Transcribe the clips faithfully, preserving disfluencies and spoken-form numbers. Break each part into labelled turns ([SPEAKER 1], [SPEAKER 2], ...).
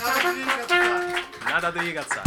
[SPEAKER 1] Надо двигаться.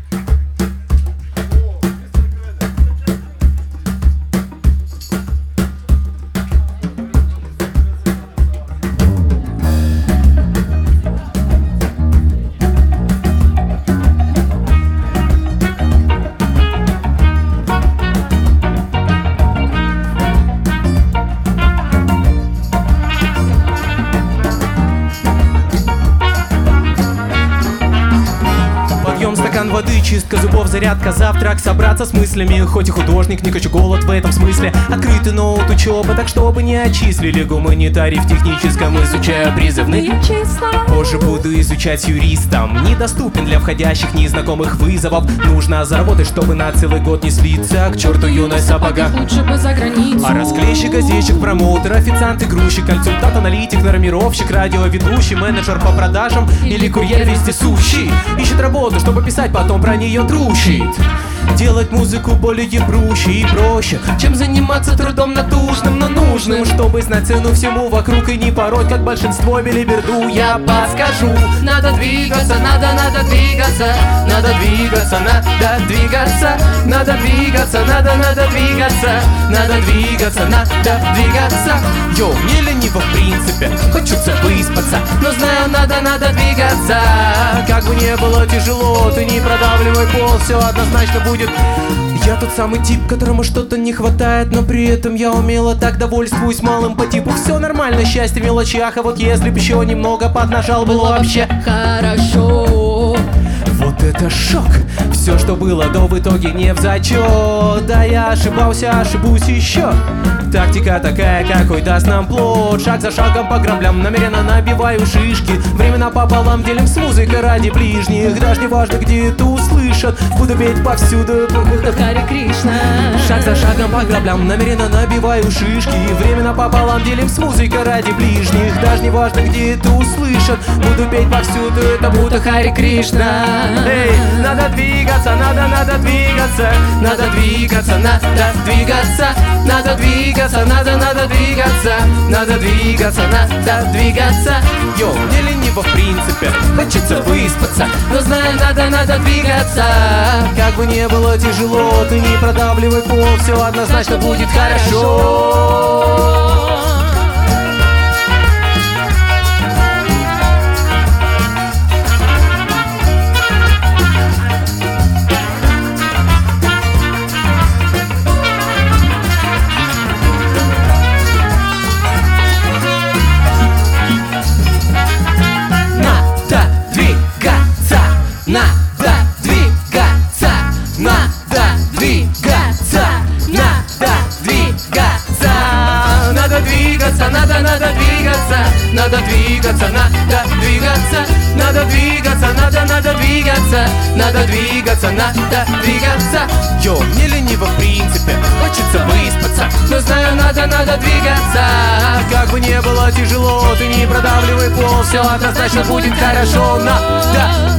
[SPEAKER 2] Стакан воды, чистка зубов, зарядка, завтрак, собраться с мыслями. Хоть и художник, не хочу голод в этом смысле. Открытый ноут, учеба, так чтобы не отчислили. Гуманитарий в техническом, изучая призывные числа. Позже буду изучать юристом. Недоступен для входящих незнакомых вызовов. Нужно заработать, чтобы на целый год не слиться. К черту юность сапога,
[SPEAKER 3] лучше бы за границу.
[SPEAKER 2] А расклейщик, газетчик, промоутер, официант и грузчик, консультант, аналитик, нормировщик, радиоведущий, менеджер по продажам или курьер вездесущий. Ищет работу, чтобы писать потом про нее трущит. Делать музыку более проще и проще, чем заниматься трудом натужным, но нужным, чтобы знать цену всему вокруг и не пороть, как большинство, белиберду. Я подскажу. Надо двигаться, надо, надо двигаться. Надо двигаться, надо двигаться. Надо двигаться, надо, надо двигаться. Надо двигаться, надо двигаться. Йоу, не лениво в принципе, хочется выспаться, но знаю, надо, надо двигаться. Как бы не было тяжело, ты не продавливай пол, все однозначно будет. Я тот самый тип, которому что-то не хватает, но при этом я умело так довольствуюсь малым по типу. Все нормально, счастье в мелочах, а вот если б еще немного поднажал, было вообще
[SPEAKER 3] хорошо.
[SPEAKER 2] Вот это шок! Все, что было до, в итоге не в зачет. Да я ошибался, ошибусь еще. Тактика такая, какой даст нам плод. Шаг за шагом по граблям, намеренно набиваю шишки. Времена пополам делим с музыкой ради ближних. Даже не важно, где это услышат, буду петь повсюду.
[SPEAKER 3] Харе Кришна.
[SPEAKER 2] Шаг за шагом по граблям, намеренно набиваю шишки. Времена пополам делим с музыкой ради ближних. Даже не важно, где это услышат, буду петь повсюду, это будто Харе Кришна. Эй, надо двигаться, надо, надо двигаться. Надо двигаться, надо двигаться. Надо двигаться, надо, надо двигаться. Надо двигаться, надо двигаться. Йоу, не лениво в принципе, хочется выспаться, но знаю, надо, надо двигаться. Как бы не было тяжело, ты не продавливай пол, все однозначно будет хорошо. Надо, надо двигаться, надо двигаться, надо двигаться, надо двигаться, надо, надо двигаться, надо двигаться, надо двигаться. Йоу, не лениво в принципе, хочется выспаться, но знаю, надо, надо двигаться. Как бы не было тяжело, ты не продавливай пол, все однозначно будет хорошо. Надо